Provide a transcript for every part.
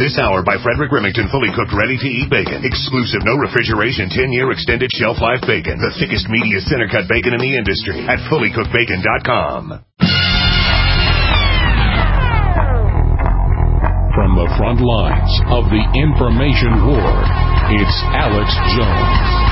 This hour by Frederick Remington, fully cooked, ready-to-eat bacon. Exclusive, no refrigeration, 10-year extended shelf life bacon. The thickest, meatiest, center-cut bacon in the industry at fullycookedbacon.com. From the front lines of the information war, it's Alex Jones.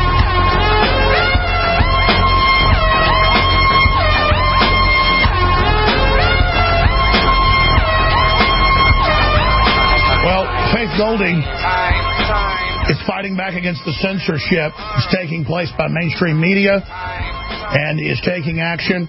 Faith Golding is fighting back against the censorship that's taking place by mainstream media and is taking action.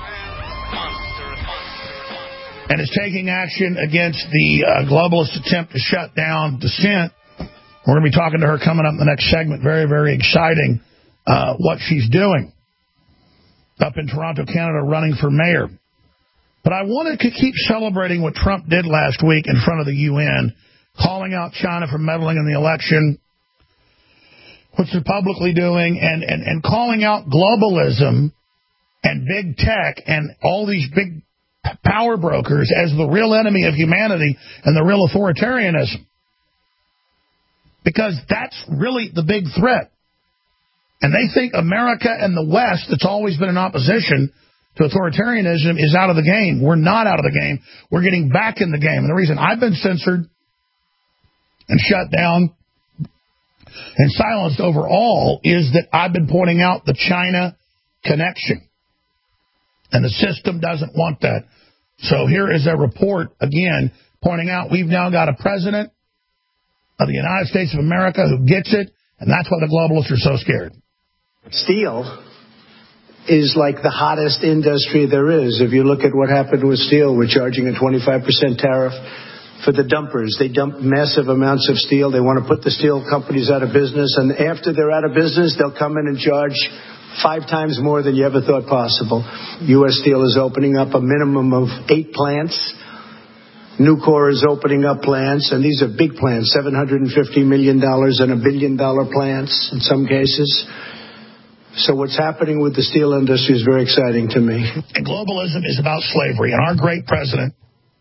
And is taking action against the globalist attempt to shut down dissent. We're going to be talking to her coming up in the next segment. Very, very exciting what she's doing up in Toronto, Canada, running for mayor. But I wanted to keep celebrating what Trump did last week in front of the UN, calling out China for meddling in the election, which they're publicly doing, and calling out globalism and big tech and all these big power brokers as the real enemy of humanity and the real authoritarianism. Because that's really the big threat. And they think America and the West, that's always been in opposition to authoritarianism, is out of the game. We're not out of the game. We're getting back in the game. And the reason I've been censored and shut down and silenced overall is that I've been pointing out the China connection. And the system doesn't want that. So here is a report, again, pointing out we've now got a president of the United States of America who gets it, and that's why the globalists are so scared. Steel is like the hottest industry there is. If you look at what happened with steel, we're charging a 25% tariff for the dumpers. They dump massive amounts of steel. They want to put the steel companies out of business. And after they're out of business, they'll come in and charge 5 times more than you ever thought possible. U.S. Steel is opening up a minimum of 8 plants. Nucor is opening up plants. And these are big plants, $750 million and $1 billion plants in some cases. So what's happening with the steel industry is very exciting to me. And globalism is about slavery. And our great president,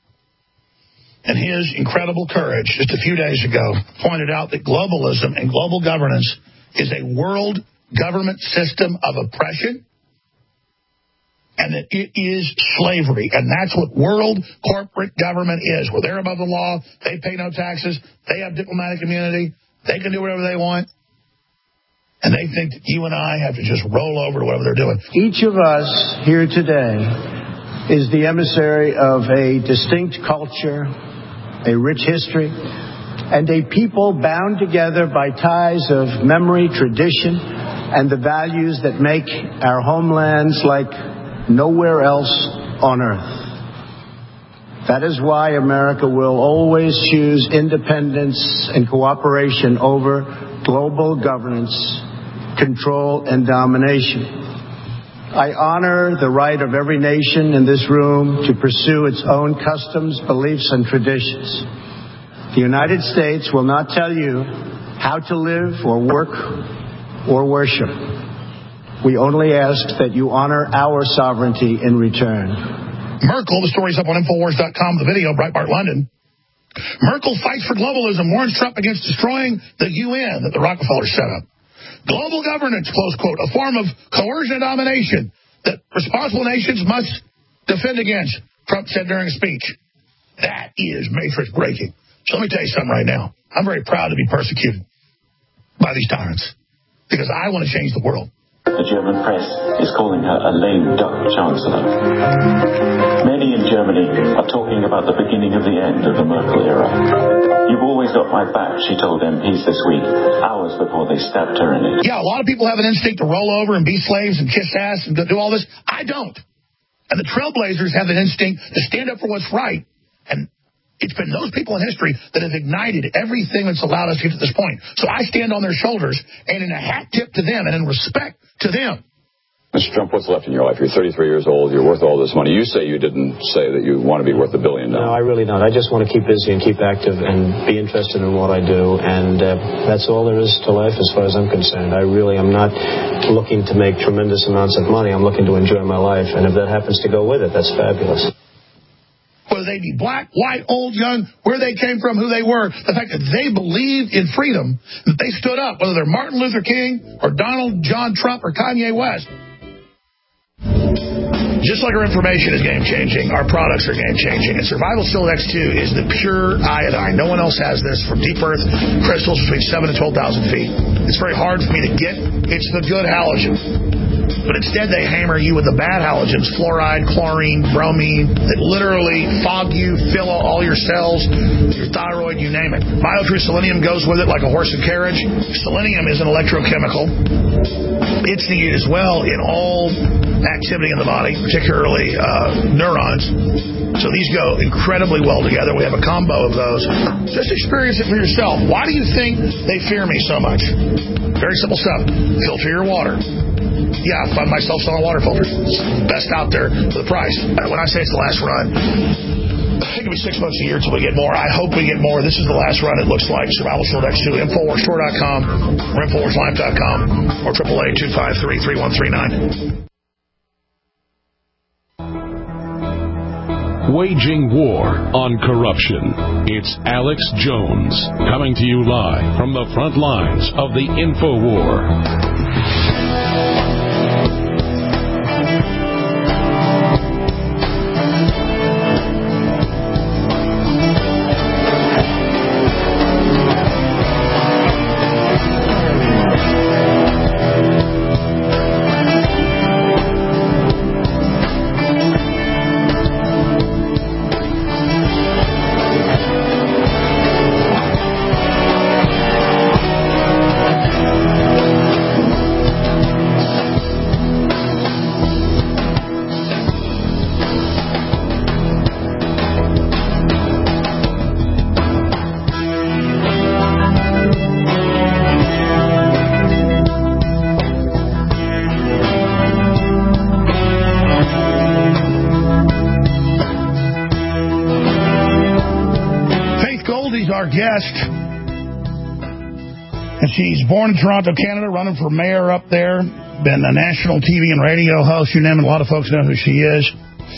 and his incredible courage just a few days ago, pointed out that globalism and global governance is a world government system of oppression, and that it is slavery. And that's what world corporate government is, where they're above the law, they pay no taxes, they have diplomatic immunity, they can do whatever they want, and they think that you and I have to just roll over to whatever they're doing. Each of us here today is the emissary of a distinct culture, a rich history, and a people bound together by ties of memory, tradition, and the values that make our homelands like nowhere else on earth. That is why America will always choose independence and cooperation over global governance, control, and domination. I honor the right of every nation in this room to pursue its own customs, beliefs, and traditions. The United States will not tell you how to live or work or worship. We only ask that you honor our sovereignty in return. Merkel, the story's up on Infowars.com, the video, Breitbart London. Merkel fights for globalism, warns Trump against destroying the UN that the Rockefellers set up. Global governance, close quote, a form of coercion and domination that responsible nations must defend against, Trump said during a speech. That is matrix breaking. So let me tell you something right now. I'm very proud to be persecuted by these tyrants because I want to change the world. The German press is calling her a lame duck chancellor. Many in Germany are talking about the beginning of the end of the Merkel era. You've always got my back, she told MPs this week, hours before they stabbed her in it. Yeah, a lot of people have an instinct to roll over and be slaves and kiss ass and do all this. I don't. And the trailblazers have an instinct to stand up for what's right. And it's been those people in history that have ignited everything that's allowed us to get to this point. So I stand on their shoulders, and in a hat tip to them and in respect to them. Mr. Trump, what's left in your life? You're 33 years old. You're worth all this money. You say you didn't say that you want to be worth $1 billion. No, I really don't. I just want to keep busy and keep active and be interested in what I do. And that's all there is to life as far as I'm concerned. I really am not looking to make tremendous amounts of money. I'm looking to enjoy my life. And if that happens to go with it, that's fabulous. Whether they be black, white, old, young, where they came from, who they were, the fact that they believed in freedom, that they stood up, whether they're Martin Luther King or Donald John Trump or Kanye West. Just like our information is game-changing, our products are game-changing. And Survival Shield X2 is the pure iodine. No one else has this from deep earth crystals between 7,000 to 12,000 feet. It's very hard for me to get. It's the good halogen. But instead, they hammer you with the bad halogens, fluoride, chlorine, bromine, that literally fog you, fill all your cells, your thyroid, you name it. BioTrue Selenium goes with it like a horse and carriage. Selenium is an electrochemical. It's needed as well in all activity in the body, particularly neurons. So these go incredibly well together. We have a combo of those. Just experience it for yourself. Why do you think they fear me so much? Very simple stuff. Filter your water. Yeah, I find myself selling water filters. Best out there for the price. When I say it's the last run, it could be 6 months a year until we get more. I hope we get more. This is the last run, it looks like. Survival Shield X2, InfoWarsStore.com or InfoWarsLife.com or 888-253-3139. Waging war on corruption. It's Alex Jones coming to you live from the front lines of the InfoWar. Our guest, and she's born in Toronto, Canada, running for mayor up there, been a national TV and radio host, you name it, a lot of folks know who she is.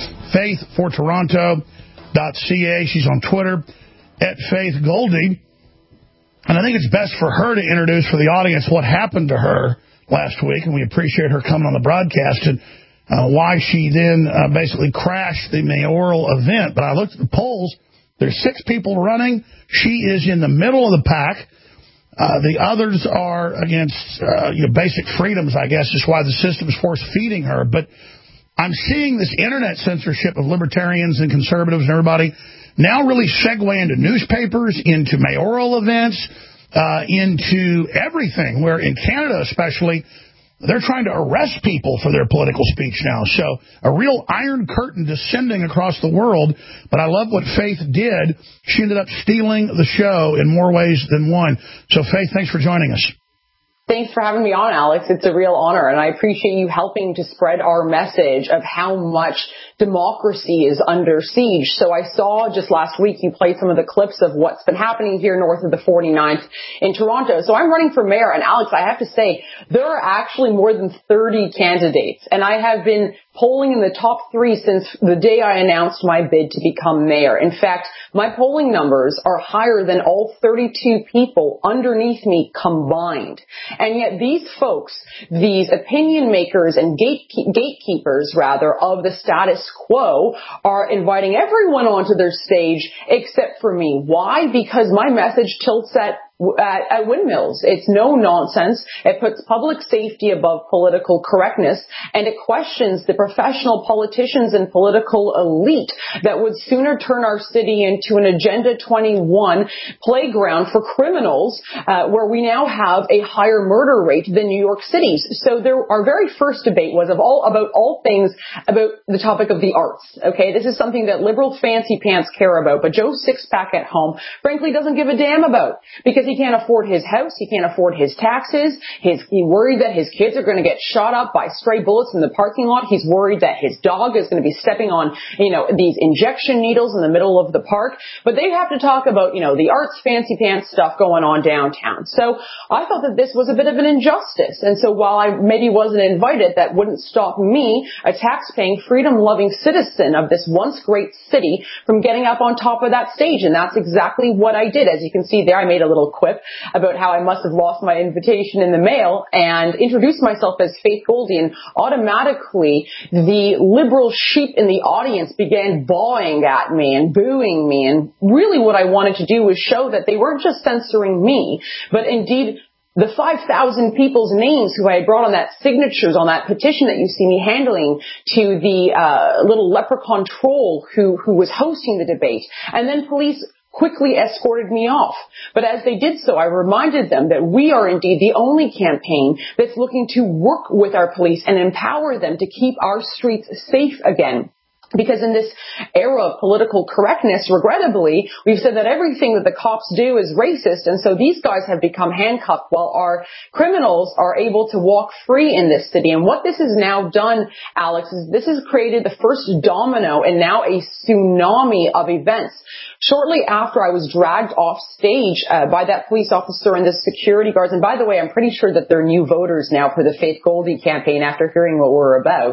faithfortoronto.ca, she's on Twitter, @FaithGoldie, and I think it's best for her to introduce for the audience what happened to her last week, and we appreciate her coming on the broadcast, and why she then basically crashed the mayoral event. But I looked at the polls. There's 6 people running. She is in the middle of the pack. The others are against basic freedoms, I guess, is why the system is force-feeding her. But I'm seeing this internet censorship of libertarians and conservatives and everybody now really segue into newspapers, into mayoral events, into everything, where in Canada especially, they're trying to arrest people for their political speech now. So a real iron curtain descending across the world. But I love what Faith did. She ended up stealing the show in more ways than one. So, Faith, thanks for joining us. Thanks for having me on, Alex. It's a real honor, and I appreciate you helping to spread our message of how much democracy is under siege. So I saw just last week you played some of the clips of what's been happening here north of the 49th in Toronto. So I'm running for mayor, and Alex, I have to say, there are actually more than 30 candidates, and I have been polling in the top 3 since the day I announced my bid to become mayor. In fact, my polling numbers are higher than all 32 people underneath me combined. And yet these folks, these opinion makers and gatekeepers, rather, of the status quo are inviting everyone onto their stage except for me. Why? Because my message tilts at windmills. It's no nonsense. It puts public safety above political correctness, and it questions the professional politicians and political elite that would sooner turn our city into an Agenda 21 playground for criminals, where we now have a higher murder rate than New York City's. So our very first debate was about all things about the topic of the arts. Okay, this is something that liberal fancy pants care about, but Joe Sixpack at home, frankly, doesn't give a damn about, because he can't afford his house, he can't afford his taxes, he's worried that his kids are going to get shot up by stray bullets in the parking lot, he's worried that his dog is going to be stepping on, these injection needles in the middle of the park, but they have to talk about, the arts fancy pants stuff going on downtown. So I thought that this was a bit of an injustice, and so while I maybe wasn't invited, that wouldn't stop me, a tax-paying, freedom-loving citizen of this once great city, from getting up on top of that stage, and that's exactly what I did. As you can see there, I made a little quip about how I must have lost my invitation in the mail and introduced myself as Faith Goldy, and automatically the liberal sheep in the audience began bawing at me and booing me, and really what I wanted to do was show that they weren't just censoring me, but indeed the 5,000 people's names who I had brought on that signatures on that petition that you see me handling to the little leprechaun troll who was hosting the debate. And then police quickly escorted me off. But as they did so, I reminded them that we are indeed the only campaign that's looking to work with our police and empower them to keep our streets safe again. Because in this era of political correctness, regrettably, we've said that everything that the cops do is racist, and so these guys have become handcuffed while our criminals are able to walk free in this city. And what this has now done, Alex, is this has created the first domino and now a tsunami of events. Shortly after I was dragged off stage by that police officer and the security guards, and by the way, I'm pretty sure that they're new voters now for the Faith Goldy campaign after hearing what we're about.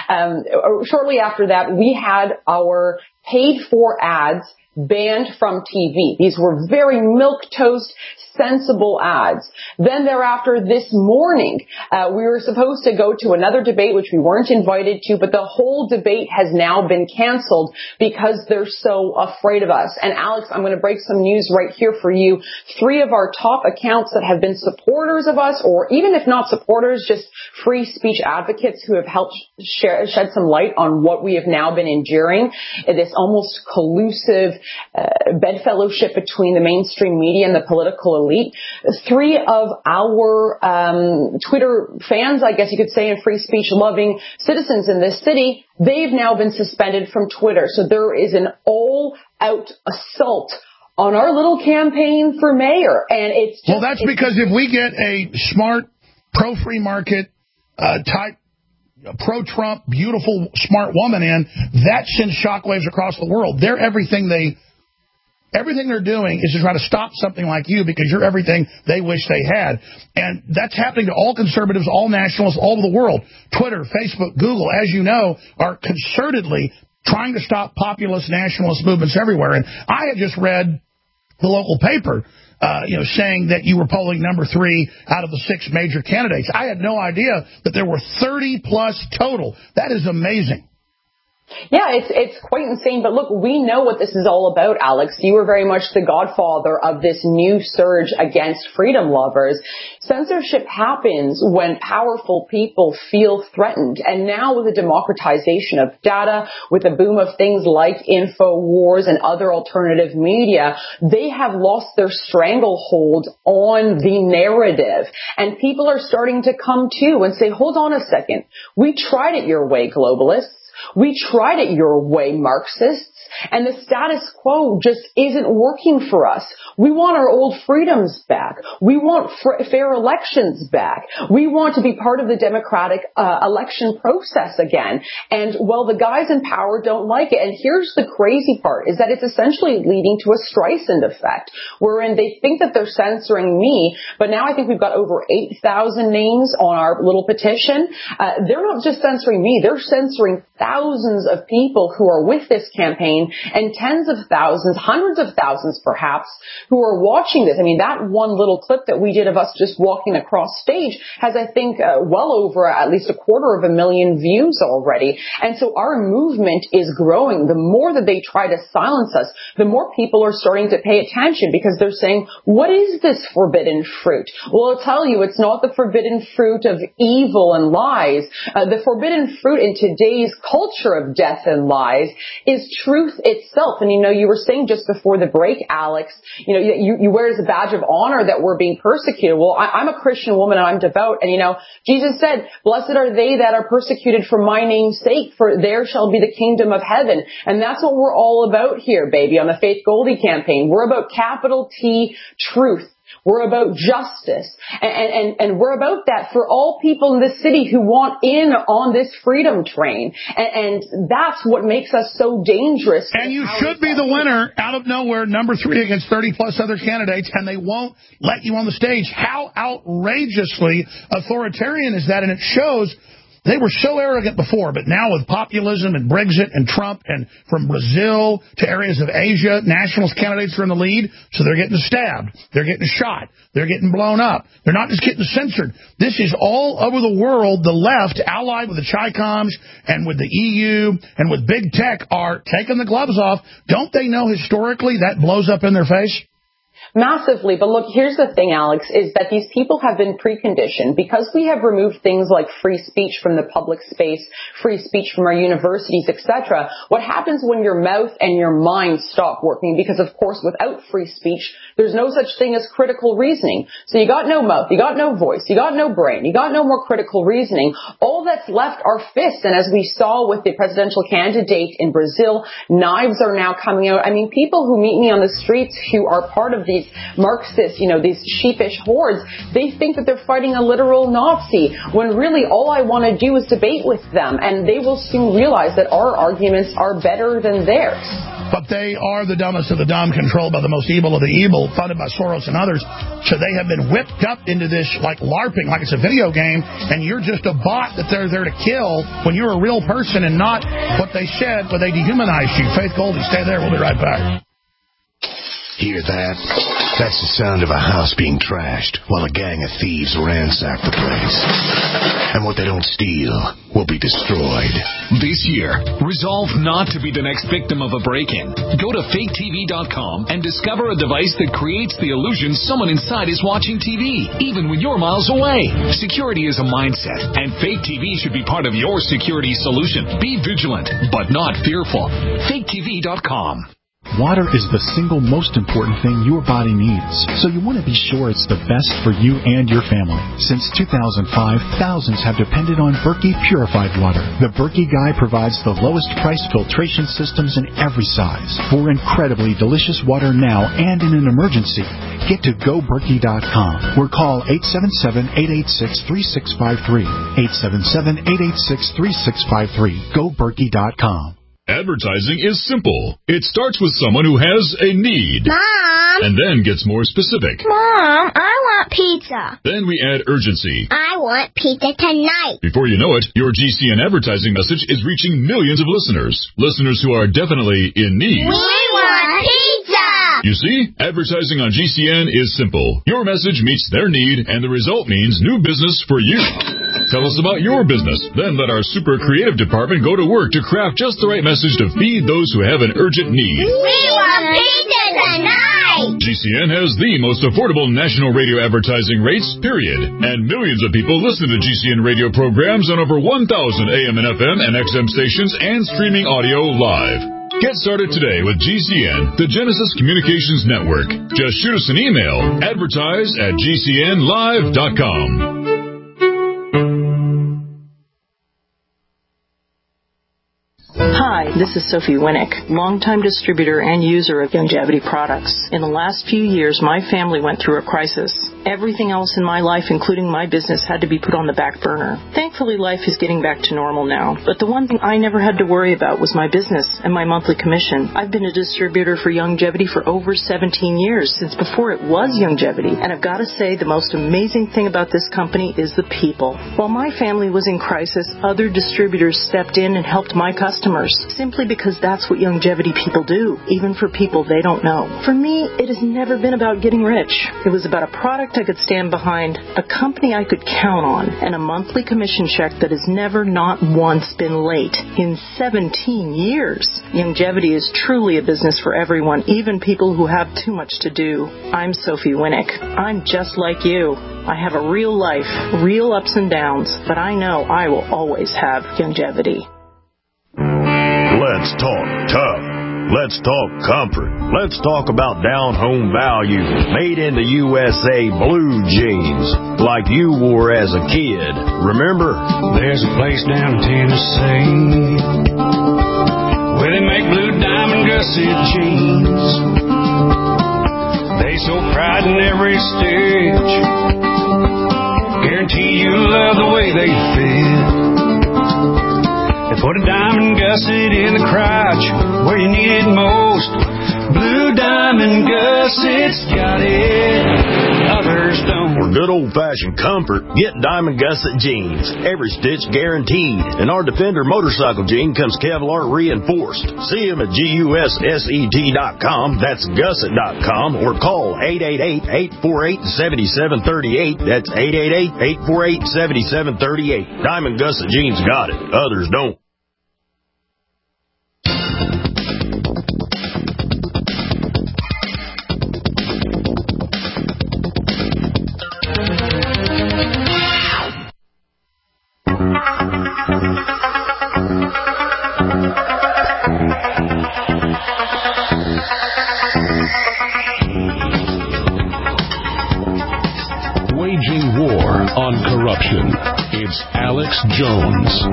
Shortly after that, we had our paid-for ads banned from TV. These were very milquetoast, sensible ads. Then thereafter, this morning, we were supposed to go to another debate, which we weren't invited to, but the whole debate has now been canceled because they're so afraid of us. And Alex, I'm going to break some news right here for you. 3 of our top accounts that have been supporters of us, or even if not supporters, just free speech advocates who have helped shed some light on what we have now been enduring, this almost collusive bedfellowship between the mainstream media and the political elite. 3 of our Twitter fans, I guess you could say, and free speech loving citizens in this city, they've now been suspended from Twitter. So there is an all-out assault on our little campaign for mayor. And it's just, that's because if we get a smart, pro-free market type, pro-Trump, beautiful, smart woman in, that sends shockwaves across the world. Everything they're doing is to try to stop something like you because you're everything they wish they had. And that's happening to all conservatives, all nationalists, all over the world. Twitter, Facebook, Google, as you know, are concertedly trying to stop populist nationalist movements everywhere. And I had just read the local paper saying that you were polling number 3 out of the 6 major candidates. I had no idea that there were 30-plus total. That is amazing. Yeah, it's quite insane. But look, we know what this is all about, Alex. You were very much the godfather of this new surge against freedom lovers. Censorship happens when powerful people feel threatened. And now with the democratization of data, with the boom of things like InfoWars and other alternative media, they have lost their stranglehold on the narrative. And people are starting to come to and say, hold on a second. We tried it your way, globalists. We tried it your way, Marxists, and the status quo just isn't working for us. We want our old freedoms back. We want fair elections back. We want to be part of the democratic election process again. And, well, the guys in power don't like it. And here's the crazy part, is that it's essentially leading to a Streisand effect, wherein they think that they're censoring me, but now I think we've got over 8,000 names on our little petition. They're not just censoring me, they're censoring thousands of people who are with this campaign and tens of thousands, hundreds of thousands perhaps, who are watching this. I mean, that one little clip that we did of us just walking across stage has, I think, well over at least 250,000 views already. And so our movement is growing. The more that they try to silence us, the more people are starting to pay attention because they're saying, what is this forbidden fruit? Well, I'll tell you, it's not the forbidden fruit of evil and lies. The forbidden fruit in today's culture of death and lies is truth itself. And, you were saying just before the break, Alex, you wear it as a badge of honor that we're being persecuted. Well, I'm a Christian woman and I'm devout. And, Jesus said, blessed are they that are persecuted for my name's sake, for there shall be the kingdom of heaven. And that's what we're all about here, baby, on the Faith Goldy campaign. We're about capital T truth. We're about justice. And we're about that for all people in this city who want in on this freedom train. And that's what makes us so dangerous. And you should be the winner out of nowhere, number 3 against 30-plus other candidates, and they won't let you on the stage. How outrageously authoritarian is that? And it shows they were so arrogant before, but now with populism and Brexit and Trump and from Brazil to areas of Asia, nationalist candidates are in the lead, so they're getting stabbed. They're getting shot. They're getting blown up. They're not just getting censored. This is all over the world. The left, allied with the Chi-Coms and with the EU and with big tech, are taking the gloves off. Don't they know historically that blows up in their face? Massively. But look, here's the thing, Alex, is that these people have been preconditioned because we have removed things like free speech from the public space, free speech from our universities, etc. What happens when your mouth and your mind stop working? Because, of course, without free speech, there's no such thing as critical reasoning. So you got no mouth, you got no voice, you got no brain, you got no more critical reasoning. All that's left are fists. And as we saw with the presidential candidate in Brazil, knives are now coming out. I mean, people who meet me on the streets who are part of these Marxists, these sheepish hordes, they think that they're fighting a literal Nazi, when really all I want to do is debate with them, and they will soon realize that our arguments are better than theirs. But they are the dumbest of the dumb, controlled by the most evil of the evil, funded by Soros and others. So they have been whipped up into this like LARPing, like it's a video game, and you're just a bot that they're there to kill when you're a real person and not what they said when they dehumanized you. Faith Goldie, stay there. We'll be right back. Hear that? That's the sound of a house being trashed while a gang of thieves ransack the place. And what they don't steal will be destroyed. This year, resolve not to be the next victim of a break-in. Go to faketv.com and discover a device that creates the illusion someone inside is watching TV, even when you're miles away. Security is a mindset, and Fake TV should be part of your security solution. Be vigilant, but not fearful. faketv.com. Water is the single most important thing your body needs, so you want to be sure it's the best for you and your family. Since 2005, thousands have depended on Berkey purified water. The Berkey Guy provides the lowest price filtration systems in every size. For incredibly delicious water now and in an emergency, get to GoBerkey.com or call 877-886-3653. 877-886-3653. GoBerkey.com. Advertising is simple. It starts with someone who has a need. Mom! And then gets more specific. Mom, I want pizza. Then we add urgency. I want pizza tonight. Before you know it, your GCN advertising message is reaching millions of listeners. Listeners who are definitely in need. We want pizza! You see, advertising on GCN is simple. Your message meets their need, and the result means new business for you. Tell us about your business. Then let our super creative department go to work to craft just the right message to feed those who have an urgent need. We want pizza tonight! GCN has the most affordable national radio advertising rates, period. And millions of people listen to GCN radio programs on over 1,000 AM and FM and XM stations and streaming audio live. Get started today with GCN, the Genesis Communications Network. Just shoot us an email, advertise@gcnlive.com. Hi, this is Sophie Winnick, longtime distributor and user of Youngevity products. In the last few years, my family went through a crisis. Everything else in my life, including my business, had to be put on the back burner. Thankfully, life is getting back to normal now. But the one thing I never had to worry about was my business and my monthly commission. I've been a distributor for Youngevity for over 17 years, since before it was Youngevity. And I've got to say, the most amazing thing about this company is the people. While my family was in crisis, other distributors stepped in and helped my customers, simply because that's what Youngevity people do, even for people they don't know. For me, it has never been about getting rich. It was about a product I could stand behind, a company I could count on, and a monthly commission check that has never, not once, been late. In 17 years, Youngevity is truly a business for everyone, even people who have too much to do. I'm Sophie Winnick. I'm just like you. I have a real life, real ups and downs, but I know I will always have Youngevity. Let's talk tough. Let's talk comfort. Let's talk about down-home value, made in the USA blue jeans, like you wore as a kid. Remember? There's a place down Tennessee where they make blue diamond gusset jeans. They so pride in every stitch. Guarantee you love the way they fit. They put a diamond gusset in the crotch where you need it most. Blue Diamond Gussets got it, others don't. For good old-fashioned comfort, get Diamond Gusset jeans. Every stitch guaranteed. And our Defender motorcycle jean comes Kevlar reinforced. See them at GUSSET.com, that's gusset.com, or call 888-848-7738. That's 888-848-7738. Diamond Gusset jeans got it, others don't. Waging war on corruption. It's Alex Jones.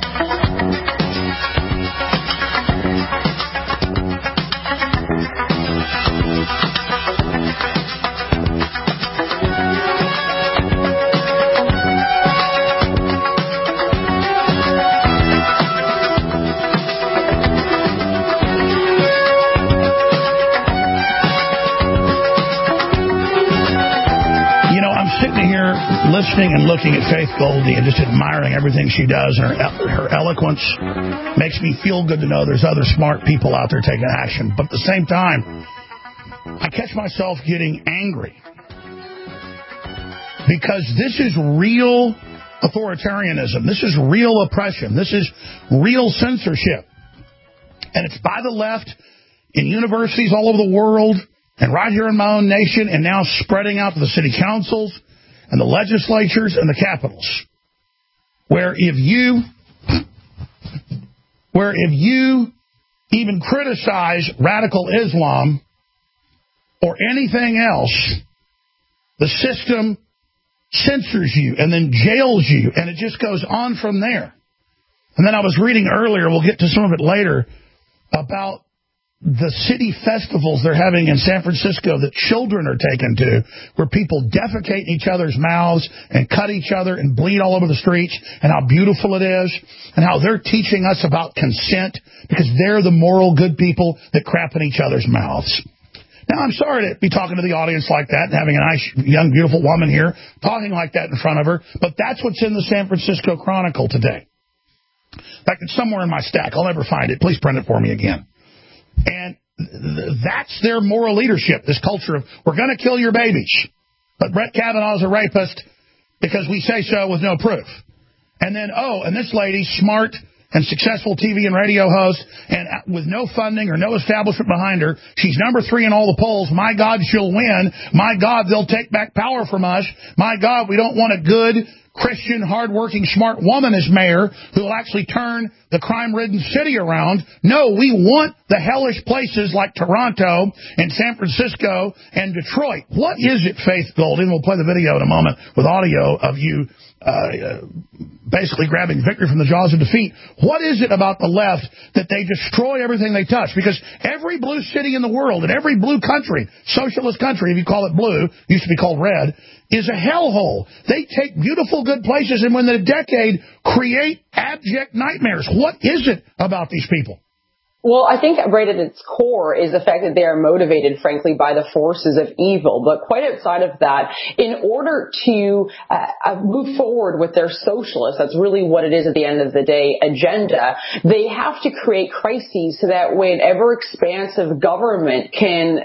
Listening and looking at Faith Goldy and just admiring everything she does, and her eloquence makes me feel good to know there's other smart people out there taking action. But at the same time, I catch myself getting angry because this is real authoritarianism. This is real oppression. This is real censorship. And it's by the left in universities all over the world and right here in my own nation, and now spreading out to the city councils and the legislatures and the capitals, where if you even criticize radical Islam or anything else, the system censors you and then jails you, and it just goes on from there. And then I was reading earlier, we'll get to some of it later, about the city festivals they're having in San Francisco that children are taken to, where people defecate in each other's mouths and cut each other and bleed all over the streets, and how beautiful it is, and how they're teaching us about consent because they're the moral good people that crap in each other's mouths. Now, I'm sorry to be talking to the audience like that and having a nice, young, beautiful woman here talking like that in front of her, but that's what's in the San Francisco Chronicle today. In fact, it's somewhere in my stack. I'll never find it. Please print it for me again. And that's their moral leadership, this culture of, we're going to kill your babies, but Brett Kavanaugh's a rapist because we say so with no proof. And then, and this lady, smart and successful TV and radio host, and with no funding or no establishment behind her, she's number 3 in all the polls. My God, she'll win. My God, they'll take back power from us. My God, we don't want a good, Christian, hardworking, smart woman as mayor who will actually turn the crime-ridden city around. No, we want the hellish places like Toronto and San Francisco and Detroit. What is it, Faith Golden? We'll play the video in a moment with audio of you basically grabbing victory from the jaws of defeat. What is it about the left that they destroy everything they touch? Because every blue city in the world and every blue country, socialist country, if you call it blue, used to be called red, is a hellhole. They take beautiful, good places and within a decade create abject nightmares. What is it about these people? Well, I think right at its core is the fact that they are motivated, frankly, by the forces of evil. But quite outside of that, in order to move forward with their socialist, that's really what it is at the end of the day, agenda, they have to create crises so that whenever expansive government can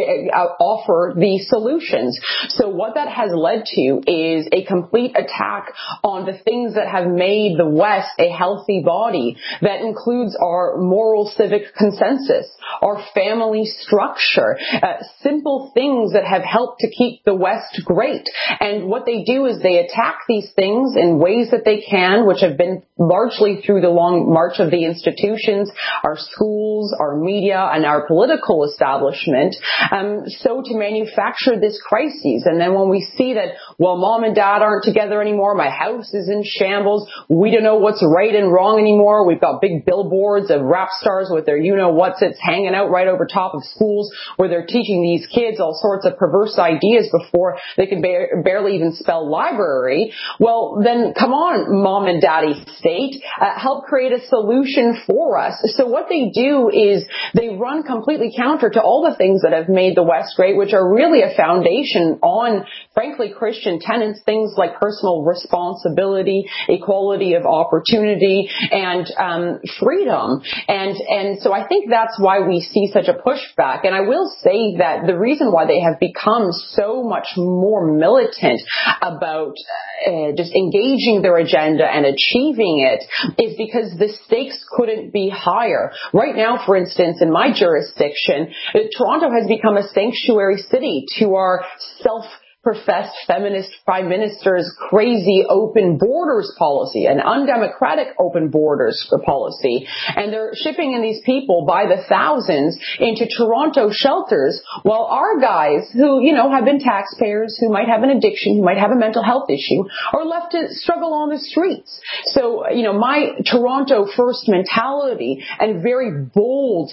offer the solutions. So what that has led to is a complete attack on the things that have made the West a healthy body. That includes our moral civic consensus, our family structure, simple things that have helped to keep the West great. And what they do is they attack these things in ways that they can, which have been largely through the long march of the institutions, our schools, our media, and our political establishment, so to manufacture this crisis. And then when we see that well, mom and dad aren't together anymore. My house is in shambles. We don't know what's right and wrong anymore. We've got big billboards of rap stars with their you-know-what's-its hanging out right over top of schools where they're teaching these kids all sorts of perverse ideas before they can barely even spell library. Well, then come on, mom and daddy state, help create a solution for us. So what they do is they run completely counter to all the things that have made the West great, which are really a foundation on, frankly, Christian tenets, things like personal responsibility, equality of opportunity, and freedom. And so I think that's why we see such a pushback. And I will say that the reason why they have become so much more militant about just engaging their agenda and achieving it is because the stakes couldn't be higher. Right now, for instance, in my jurisdiction, Toronto has become a sanctuary city to our self-professed feminist prime minister's crazy open borders policy, an undemocratic open borders policy. And they're shipping in these people by the thousands into Toronto shelters, while our guys who, have been taxpayers, who might have an addiction, who might have a mental health issue, are left to struggle on the streets. So, my Toronto first mentality and very bold,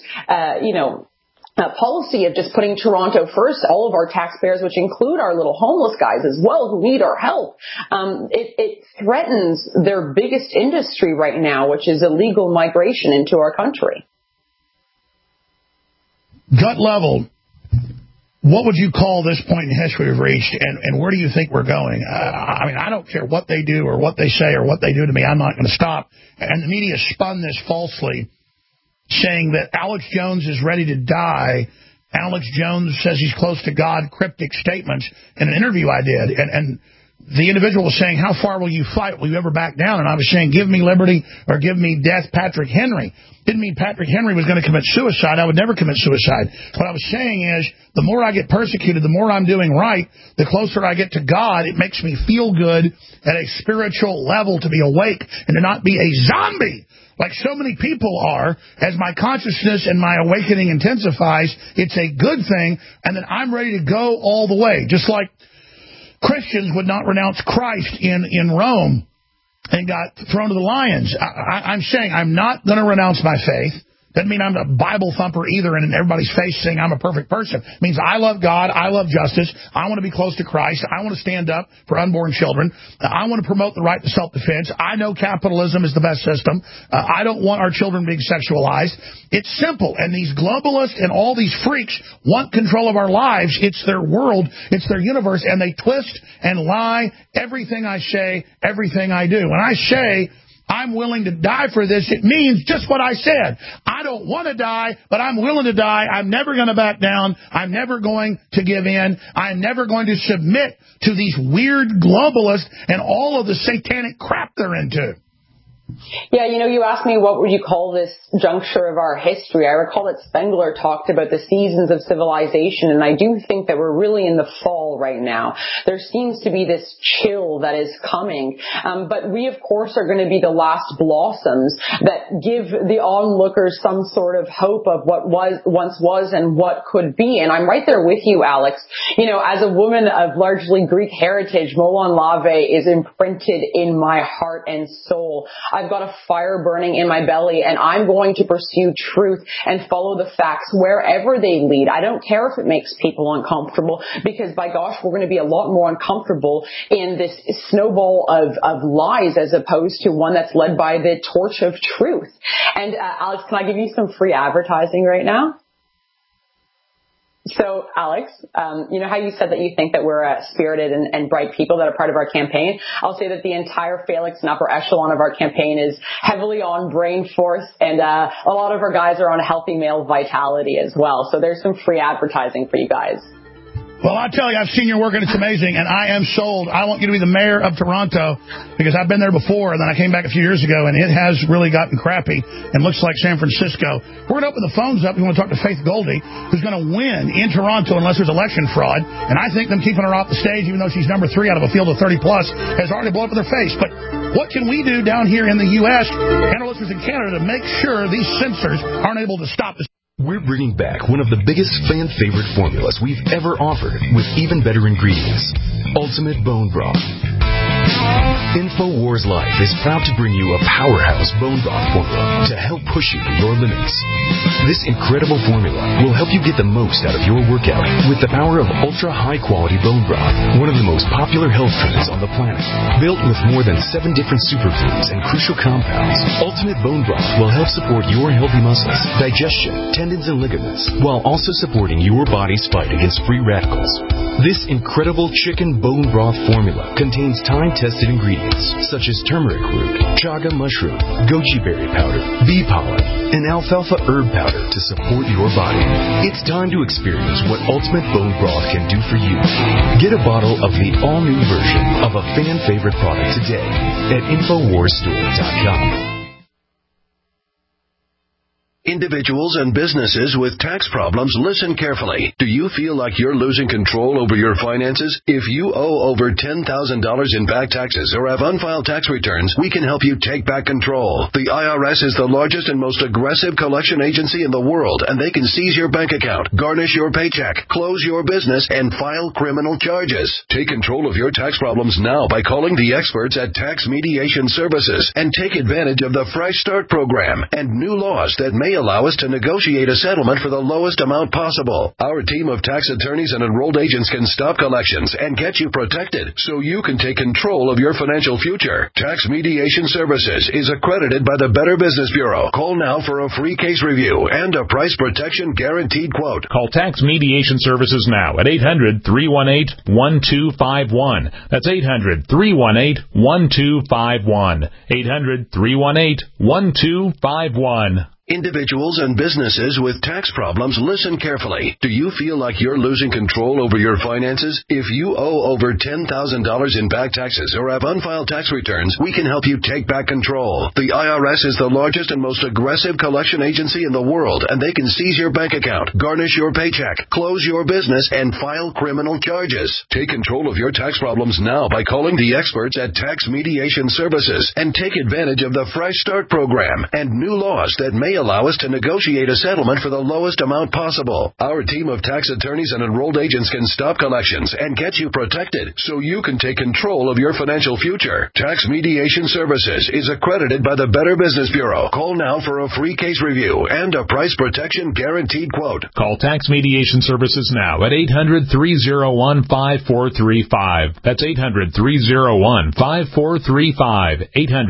policy of just putting Toronto first, all of our taxpayers, which include our little homeless guys as well who need our help, it threatens their biggest industry right now, which is illegal migration into our country. Gut level, what would you call this point in history we've reached, and where do you think we're going? I don't care what they do or what they say or what they do to me. I'm not going to stop. And the media spun this falsely, saying that Alex Jones is ready to die. Alex Jones says he's close to God, cryptic statements in an interview I did. And the individual was saying, how far will you fight? Will you ever back down? And I was saying, give me liberty or give me death, Patrick Henry. Didn't mean Patrick Henry was going to commit suicide. I would never commit suicide. What I was saying is, the more I get persecuted, the more I'm doing right, the closer I get to God. It makes me feel good at a spiritual level to be awake and to not be a zombie like so many people are. As my consciousness and my awakening intensifies, it's a good thing, and then I'm ready to go all the way. Just like Christians would not renounce Christ in Rome and got thrown to the lions. I'm saying I'm not going to renounce my faith. Doesn't mean I'm a Bible thumper either and in everybody's face saying I'm a perfect person. It means I love God. I love justice. I want to be close to Christ. I want to stand up for unborn children. I want to promote the right to self-defense. I know capitalism is the best system. I don't want our children being sexualized. It's simple. And these globalists and all these freaks want control of our lives. It's their world. It's their universe. And they twist and lie everything I say, everything I do. When I say I'm willing to die for this, it means just what I said. I don't want to die, but I'm willing to die. I'm never going to back down. I'm never going to give in. I'm never going to submit to these weird globalists and all of the satanic crap they're into. Yeah, you asked me what would you call this juncture of our history. I recall that Spengler talked about the seasons of civilization, and I do think that we're really in the fall right now. There seems to be this chill that is coming, but we, of course, are going to be the last blossoms that give the onlookers some sort of hope of what once was and what could be. And I'm right there with you, Alex. As a woman of largely Greek heritage, Molon Lave is imprinted in my heart and soul. I've got a fire burning in my belly, and I'm going to pursue truth and follow the facts wherever they lead. I don't care if it makes people uncomfortable, because by gosh, we're going to be a lot more uncomfortable in this snowball of lies as opposed to one that's led by the torch of truth. And Alex, can I give you some free advertising right now? So, Alex, you know how you said that you think that we're spirited and bright people that are part of our campaign? I'll say that the entire phalanx and upper echelon of our campaign is heavily on brain force, and a lot of our guys are on healthy male vitality as well. So there's some free advertising for you guys. Well, I tell you, I've seen your work, and it's amazing, and I am sold. I want you to be the mayor of Toronto, because I've been there before, and then I came back a few years ago, and it has really gotten crappy and looks like San Francisco. We're going to open the phones up. We want to talk to Faith Goldie, who's going to win in Toronto unless there's election fraud, and I think them keeping her off the stage, even though she's number 3 out of a field of 30-plus, has already blown up in their face. But what can we do down here in the U.S. and our listeners in Canada to make sure these censors aren't able to stop this? We're bringing back one of the biggest fan-favorite formulas we've ever offered with even better ingredients. Ultimate Bone Broth. InfoWars Life is proud to bring you a powerhouse bone broth formula to help push you to your limits. This incredible formula will help you get the most out of your workout with the power of ultra-high-quality bone broth, one of the most popular health trends on the planet. Built with more than 7 different superfoods and crucial compounds, Ultimate Bone Broth will help support your healthy muscles, digestion, tendons, and ligaments, while also supporting your body's fight against free radicals. This incredible chicken bone broth formula contains time-tested ingredients such as turmeric root, chaga mushroom, goji berry powder, bee pollen, and alfalfa herb powder to support your body. It's time to experience what Ultimate Bone Broth can do for you. Get a bottle of the all-new version of a fan-favorite product today at InfoWarsStore.com. Individuals and businesses with tax problems, listen carefully. Do you feel like you're losing control over your finances? If you owe over $10,000 in back taxes or have unfiled tax returns, we can help you take back control. The IRS is the largest and most aggressive collection agency in the world, and they can seize your bank account, garnish your paycheck, close your business, and file criminal charges. Take control of your tax problems now by calling the experts at Tax Mediation Services and take advantage of the Fresh Start program and new laws that may allow us to negotiate a settlement for the lowest amount possible. Our team of tax attorneys and enrolled agents can stop collections and get you protected so you can take control of your financial future. Tax Mediation Services is accredited by the Better Business Bureau. Call now for a free case review and a price protection guaranteed quote. Call Tax Mediation Services now at 800-318-1251. That's 800-318-1251. 800-318-1251. Individuals and businesses with tax problems, listen carefully. Do you feel like you're losing control over your finances? If you owe over $10,000 in back taxes or have unfiled tax returns, we can help you take back control. The IRS is the largest and most aggressive collection agency in the world, and they can seize your bank account, garnish your paycheck, close your business, and file criminal charges. Take control of your tax problems now by calling the experts at Tax Mediation Services and take advantage of the Fresh Start program and new laws that may allow us to negotiate a settlement for the lowest amount possible. Our team of tax attorneys and enrolled agents can stop collections and get you protected so you can take control of your financial future. Tax Mediation Services is accredited by the Better Business Bureau. Call now for a free case review and a price protection guaranteed quote. Call Tax Mediation Services now at 800-301-5435. That's 800-301-5435.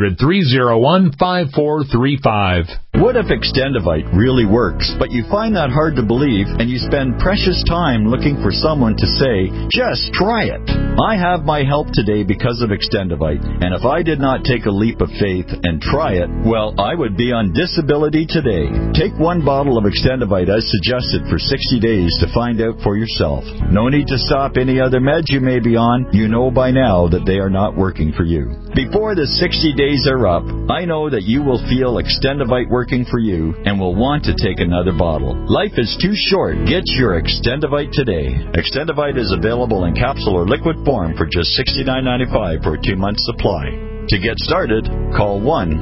800-301-5435. What if Extendivite really works, but you find that hard to believe and you spend precious time looking for someone to say, just try it? I have my help today because of Extendivite, and if I did not take a leap of faith and try it, well, I would be on disability today. Take one bottle of Extendivite as suggested for 60 days to find out for yourself. No need to stop any other meds you may be on. You know by now that they are not working for you. Before the 60 days are up, I know that you will feel Extendivite working for you and will want to take another bottle. Life is too short. Get your Extendivite today. Extendivite is available in capsule or liquid form for just $69.95 for a 2-month supply. To get started, call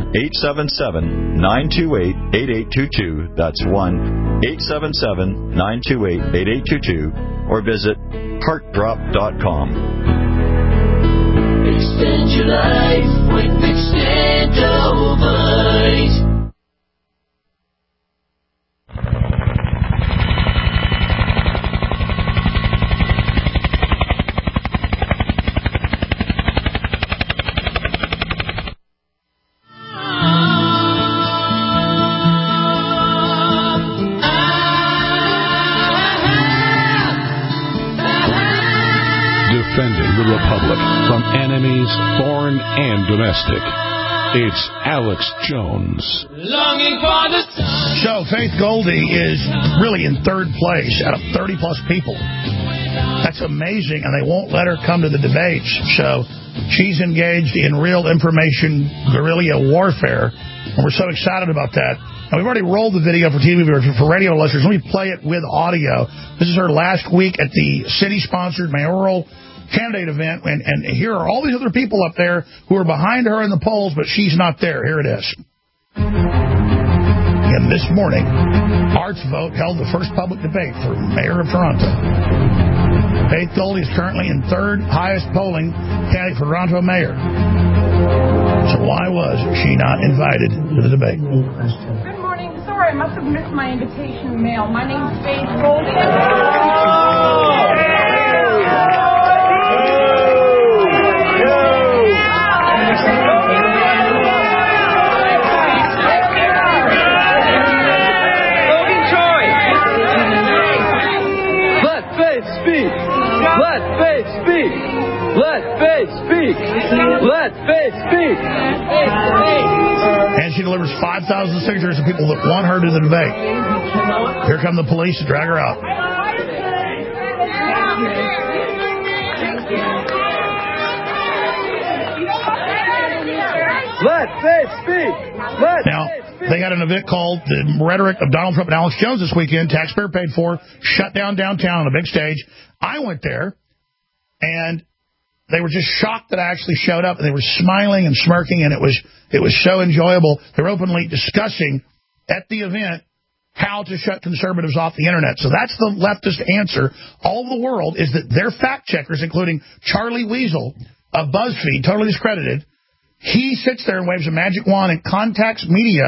1-877-928-8822. That's 1-877-928-8822. Or visit heartdrop.com. Extend your life with Extendivite. Defending the Republic from enemies, foreign and domestic. It's Alex Jones. Longing for the So Faith Goldy is really in third place out of 30-plus people. That's amazing, and they won't let her come to the debates. So she's engaged in real information guerrilla warfare, and we're so excited about that. Now, we've already rolled the video for TV viewers. For radio listeners, let me play it with audio. This is her last week at the city-sponsored mayoral candidate event, and here are all these other people up there who are behind her in the polls, but she's not there. Here it is. Yeah, And this morning, Art's vote held the first public debate for mayor of Toronto. Faith Goldy is currently in third highest polling candidate for Toronto mayor. So why was she not invited to the debate? Good morning. Sorry, I must have missed my invitation mail. My name's Faith Goldy. Let faith speak. Let faith speak. Let faith speak. Let faith speak. And she delivers 5,000 signatures of people that want her to the debate. Here come the police to drag her out. Let faith speak. Now, they had an event called The Rhetoric of Donald Trump and Alex Jones this weekend. Taxpayer paid for, shut down downtown on a big stage. I went there, and they were just shocked that I actually showed up. And they were smiling and smirking, and it was so enjoyable. They were openly discussing at the event how to shut conservatives off the Internet. So that's the leftist answer all over the world, is that their fact checkers, including Charlie Weasel of BuzzFeed, totally discredited, he sits there and waves a magic wand and contacts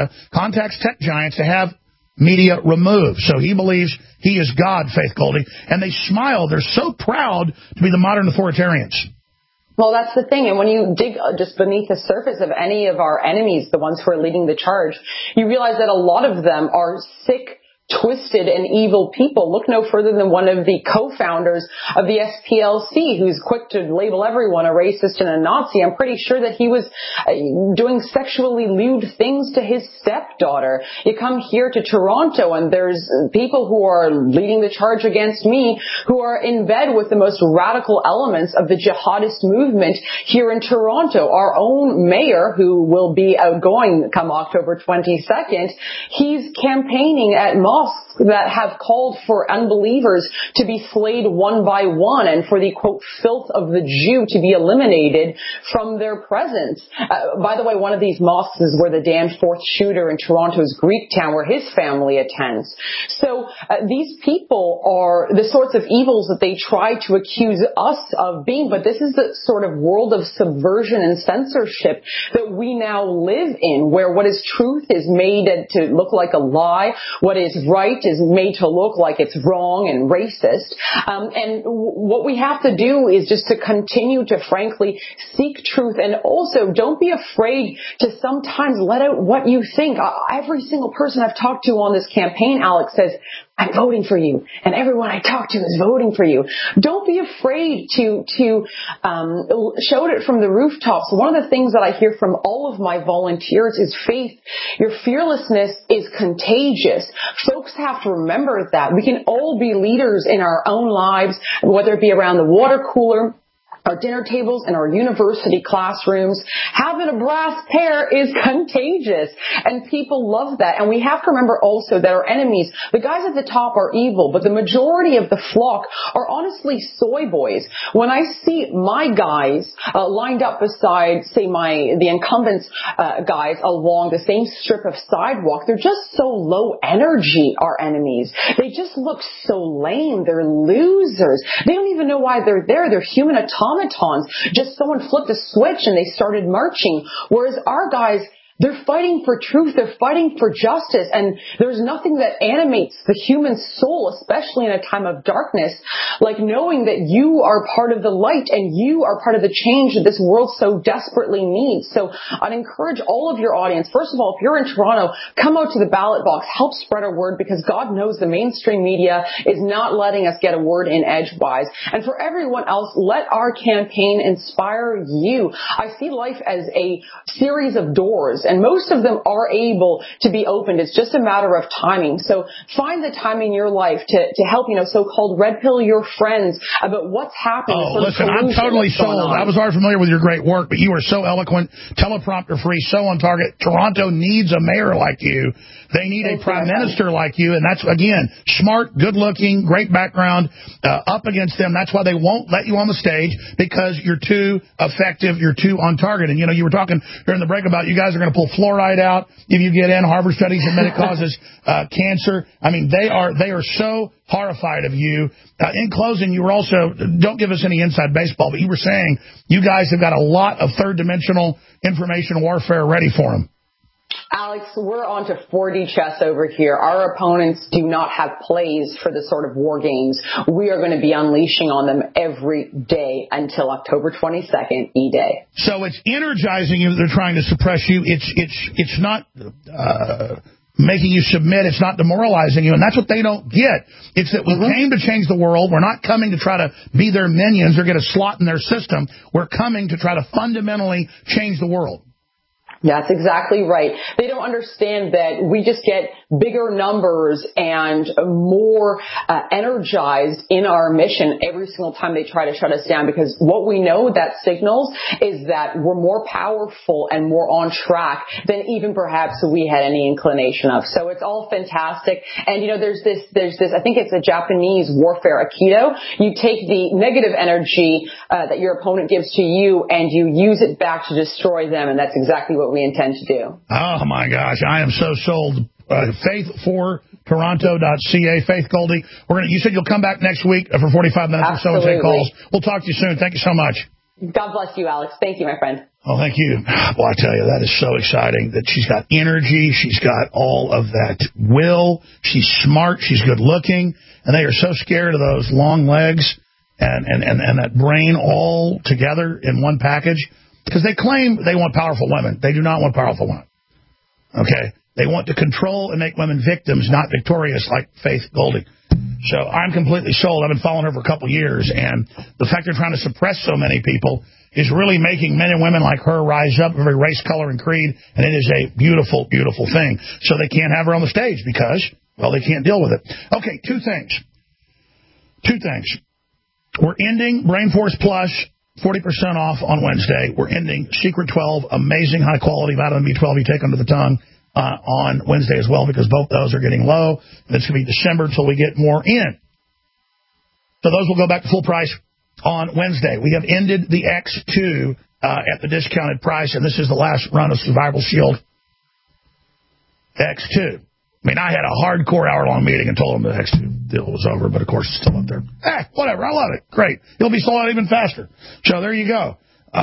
tech giants to have media removed. So he believes he is God, Faith Goldy. And they smile. They're so proud to be the modern authoritarians. Well, that's the thing. And when you dig just beneath the surface of any of our enemies, the ones who are leading the charge, you realize that a lot of them are sick, twisted, and evil people. Look no further than one of the co-founders of the SPLC, who's quick to label everyone a racist and a Nazi. I'm pretty sure that he was doing sexually lewd things to his stepdaughter. You come here to Toronto, and there's people who are leading the charge against me who are in bed with the most radical elements of the jihadist movement here in Toronto. Our own mayor, who will be outgoing come October 22nd, he's campaigning at mosques that have called for unbelievers to be flayed one by one and for the, quote, filth of the Jew to be eliminated from their presence. By the way, one of these mosques is where the damned fourth shooter in Toronto's Greektown, where his family attends. So these people are the sorts of evils that they try to accuse us of being, but this is the sort of world of subversion and censorship that we now live in, where what is truth is made to look like a lie, what is right is made to look like it's wrong and racist. And what we have to do is just to continue to frankly seek truth, and also don't be afraid to sometimes let out what you think. Every single person I've talked to on this campaign, Alex, says, I'm voting for you, and everyone I talk to is voting for you. Don't be afraid to shout it from the rooftops. One of the things that I hear from all of my volunteers is, Faith, your fearlessness is contagious. Folks have to remember that. We can all be leaders in our own lives, whether it be around the water cooler, our dinner tables, and our university classrooms. Having a brass pair is contagious, and people love that. And we have to remember also that our enemies, the guys at the top, are evil, but the majority of the flock are honestly soy boys. When I see my guys lined up beside, say, the incumbents guys along the same strip of sidewalk, they're just so low energy, our enemies. They just look so lame. They're losers. They don't even know why they're there. They're human automatons. Just someone flipped a switch and they started marching. Whereas our guys, they're fighting for truth. They're fighting for justice. And there's nothing that animates the human soul, especially in a time of darkness, like knowing that you are part of the light and you are part of the change that this world so desperately needs. So I'd encourage all of your audience, first of all, if you're in Toronto, come out to the ballot box, help spread our word, because God knows the mainstream media is not letting us get a word in edgewise. And for everyone else, let our campaign inspire you. I see life as a series of doors, and most of them are able to be opened. It's just a matter of timing. So find the time in your life to help, so-called red pill your friends about what's happening. Oh, listen, I'm totally sold. I was already familiar with your great work, but you are so eloquent, teleprompter free, so on target. Toronto needs a mayor like you. They need a prime minister like you, and that's, again, smart, good-looking, great background, up against them. That's why they won't let you on the stage, because you're too effective, you're too on target. And, you were talking during the break about you guys are going to pull fluoride out if you get in. Harvard studies admit it causes cancer. I mean, they are so horrified of you. In closing, you were also, don't give us any inside baseball, but you were saying you guys have got a lot of third-dimensional information warfare ready for them. Alex, we're on to 4D chess over here. Our opponents do not have plays for this sort of war games. We are going to be unleashing on them every day until October 22nd, E-Day. So it's energizing you that they're trying to suppress you. It's not making you submit. It's not demoralizing you, and that's what they don't get. It's that we came to change the world. We're not coming to try to be their minions or get a slot in their system. We're coming to try to fundamentally change the world. That's exactly right. They don't understand that we just get bigger numbers and more energized in our mission every single time they try to shut us down, because what we know that signals is that we're more powerful and more on track than even perhaps we had any inclination of. So it's all fantastic. And, you know, there's this, I think it's a Japanese warfare, Aikido. You take the negative energy that your opponent gives to you and you use it back to destroy them, and that's exactly what we intend to do. Oh, my gosh. I am so sold. Faith4Toronto.ca. Faith Goldy. You said you'll come back next week for 45 minutes or so and take calls. We'll talk to you soon. Thank you so much. God bless you, Alex. Thank you, my friend. Oh, thank you. Well, I tell you, that is so exciting that she's got energy. She's got all of that will. She's smart. She's good looking. And they are so scared of those long legs and that brain all together in one package. Because they claim they want powerful women. They do not want powerful women. Okay? They want to control and make women victims, not victorious, like Faith Goldy. So I'm completely sold. I've been following her for a couple years, and the fact they're trying to suppress so many people is really making men and women like her rise up of every race, color, and creed, and it is a beautiful, beautiful thing. So they can't have her on the stage because, well, they can't deal with it. Okay, two things. We're ending Brain Force Plus, 40% off on Wednesday. We're ending Secret 12, amazing high-quality vitamin B12 you take under the tongue on Wednesday as well, because both those are getting low. And it's going to be December until we get more in. So those will go back to full price on Wednesday. We have ended the X2 at the discounted price, and this is the last run of Survival Shield X2. I mean, I had a hardcore hour-long meeting and told them the X2 deal was over, but of course it's still up there. Whatever, I love it. Great. It'll be sold out even faster. So there you go.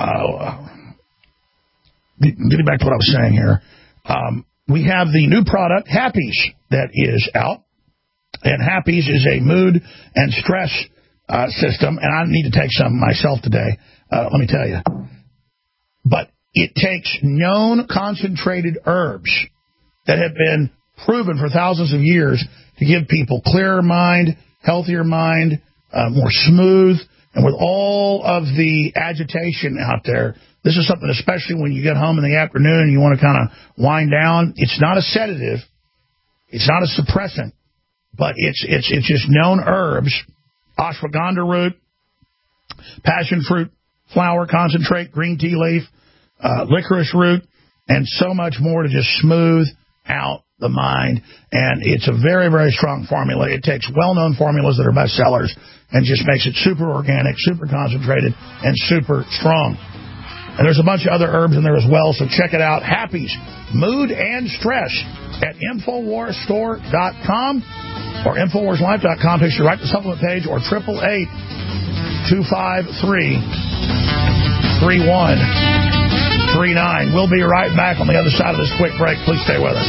Getting back to what I was saying here. We have the new product, Happies, that is out. And Happies is a mood and stress system, and I need to take some myself today, let me tell you. But it takes known concentrated herbs that have been proven for thousands of years to give people clearer mind, healthier mind, more smooth, and with all of the agitation out there, this is something, especially when you get home in the afternoon and you want to kind of wind down. It's not a sedative. It's not a suppressant, but it's just known herbs, ashwagandha root, passion fruit flower concentrate, green tea leaf, licorice root, and so much more to just smooth out the mind. And it's a very, very strong formula. It takes well-known formulas that are bestsellers and just makes it super organic, super concentrated, and super strong. And there's a bunch of other herbs in there as well, so check it out. Happies, mood and stress at InfoWarsStore.com or InfoWarsLife.com. Takes you right to the supplement page, or 888-253-3139. We'll be right back on the other side of this quick break. Please stay with us.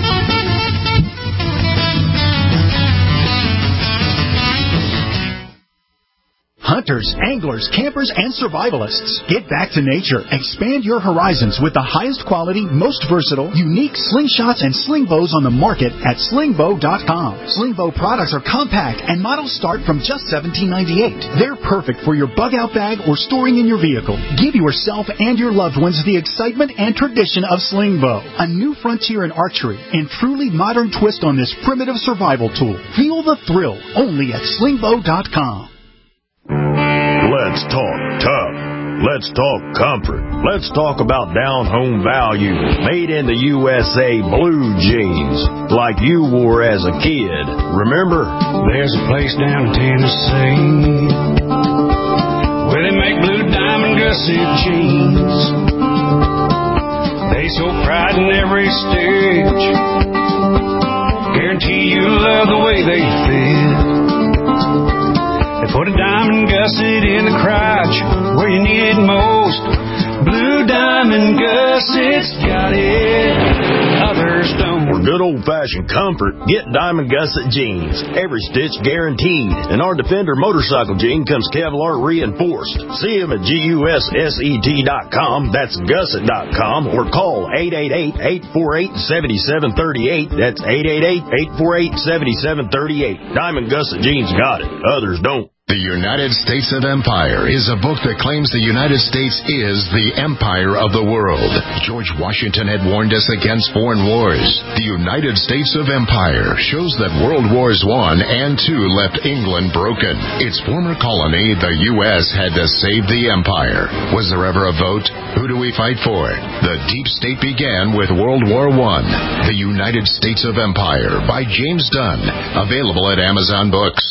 Hunters, anglers, campers, and survivalists. Get back to nature. Expand your horizons with the highest quality, most versatile, unique slingshots and sling bows on the market at slingbow.com. Slingbow products are compact and models start from just $17.98. They're perfect for your bug-out bag or storing in your vehicle. Give yourself and your loved ones the excitement and tradition of Slingbow, a new frontier in archery and truly modern twist on this primitive survival tool. Feel the thrill only at slingbow.com. Let's talk tough. Let's talk comfort. Let's talk about down-home value. Made in the USA blue jeans, like you wore as a kid. Remember? There's a place down in Tennessee where they make blue diamond gusset jeans. They Face your pride in every stitch. Guarantee you love the way they fit. They put a diamond gusset in the crotch where you need it most. Blue Diamond Gussets got it. Others don't. For good old-fashioned comfort, get Diamond Gusset jeans. Every stitch guaranteed. And our Defender motorcycle jean comes Kevlar reinforced. See them at GUSSET.com. That's gusset.com. Or call 888-848-7738. That's 888-848-7738. Diamond Gusset jeans got it. Others don't. The United States of Empire is a book that claims the United States is the empire of the world. George Washington had warned us against foreign wars. The United States of Empire shows that World Wars I and II left England broken. Its former colony, the U.S., had to save the empire. Was there ever a vote? Who do we fight for? The deep state began with World War I. The United States of Empire by James Dunn. Available at Amazon Books.